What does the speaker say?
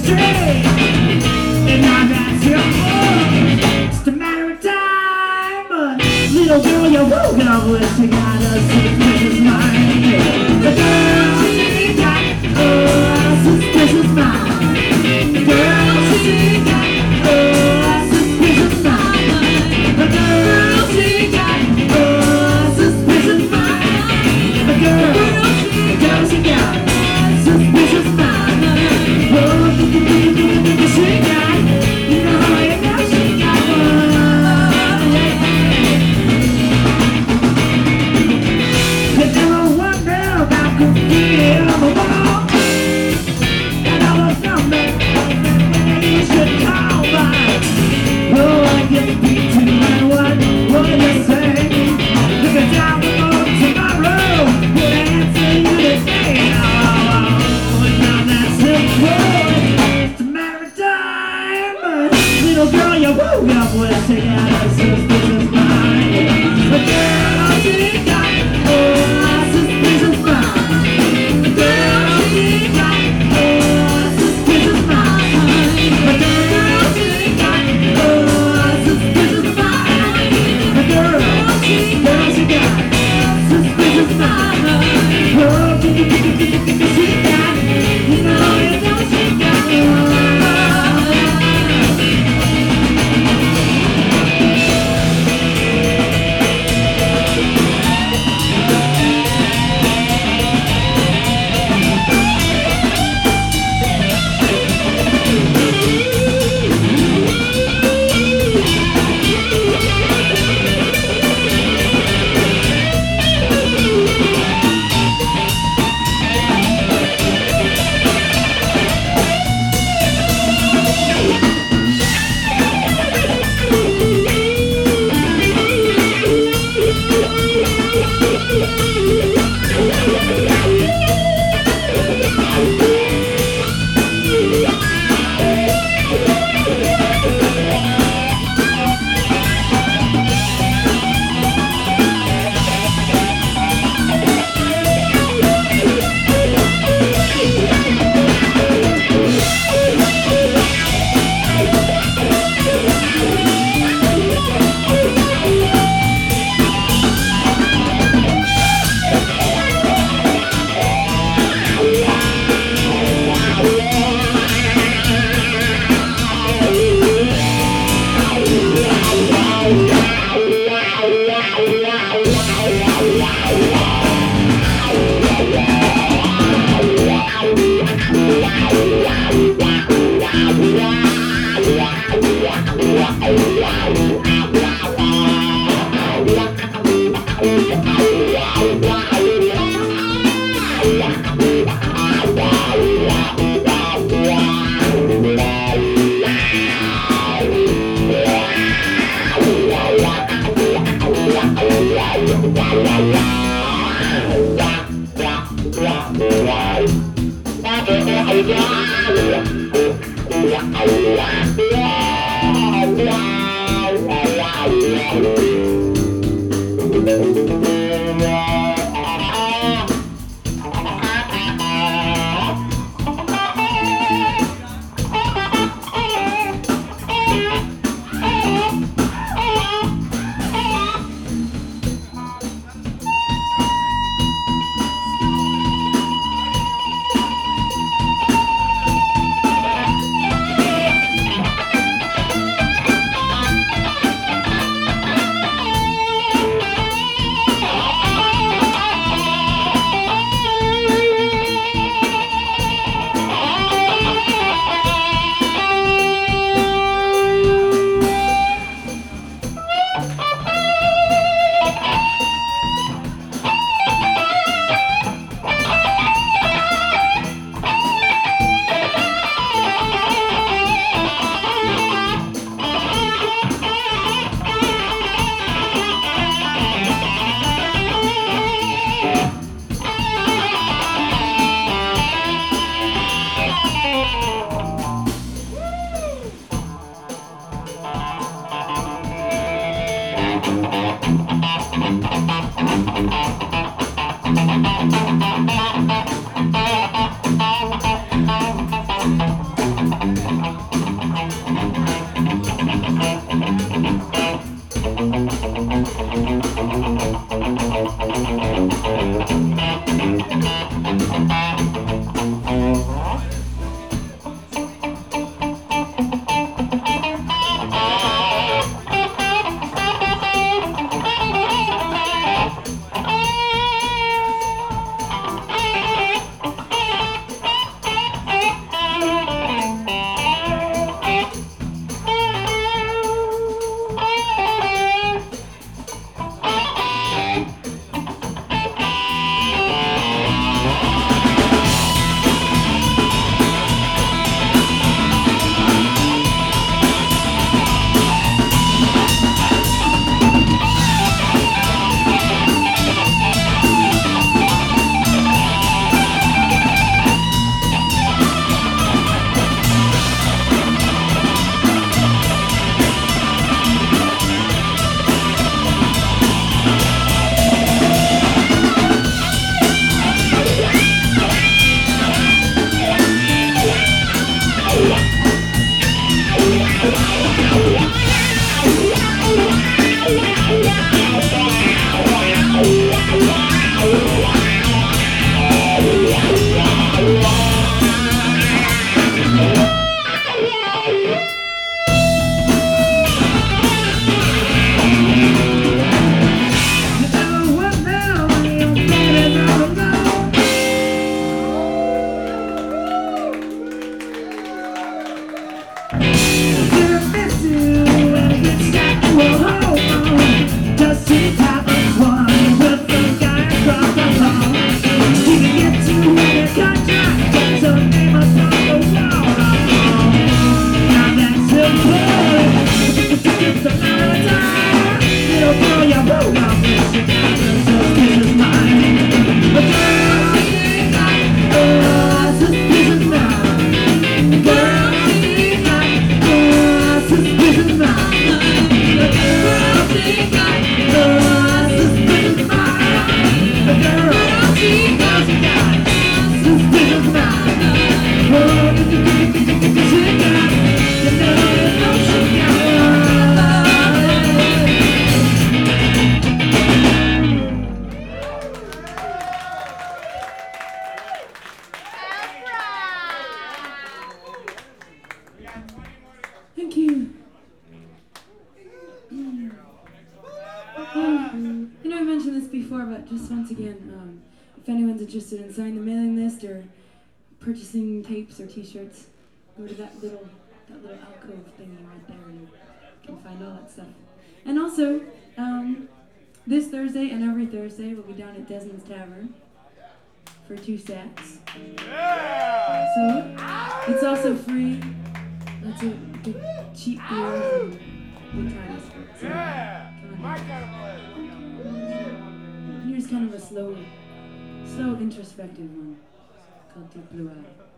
And now that's simple, just a matter of time. But little girl, you woke up with she got a suspicious mind. The girl she got a suspicious mind. The girl she got a suspicious mind. The girl she got a suspicious mind. The girl she got a suspicious mind. Oh, she got, you know she got one. You never wonder about the feel of a wall. And all the numbers when you should call by. Oh, I get beat to my what do you say? Look at down the road tomorrow, we'll answer you today. Oh, and now that's it, it's a matter of time. Little girl, you woke up with she got a suspicious mind. The girl she got a suspicious mind. The girl she got a suspicious mind. The girl she got a suspicious mind. The girl she got a suspicious mind. Oh, she got, you know she got one. Thank you. I mentioned this before, but just once again, if anyone's interested in signing the mailing list or purchasing tapes or T-shirts, go to that little alcove thingy right there, and you can find all that stuff. And also, this Thursday and every Thursday, we'll be down at Desmond's Tavern for 2 sets. Yeah! So it's also free. Lots of good cheap beers and good times. So, yeah! My kind of place. Here's kind of a slow, introspective one called Deep Blue Eye.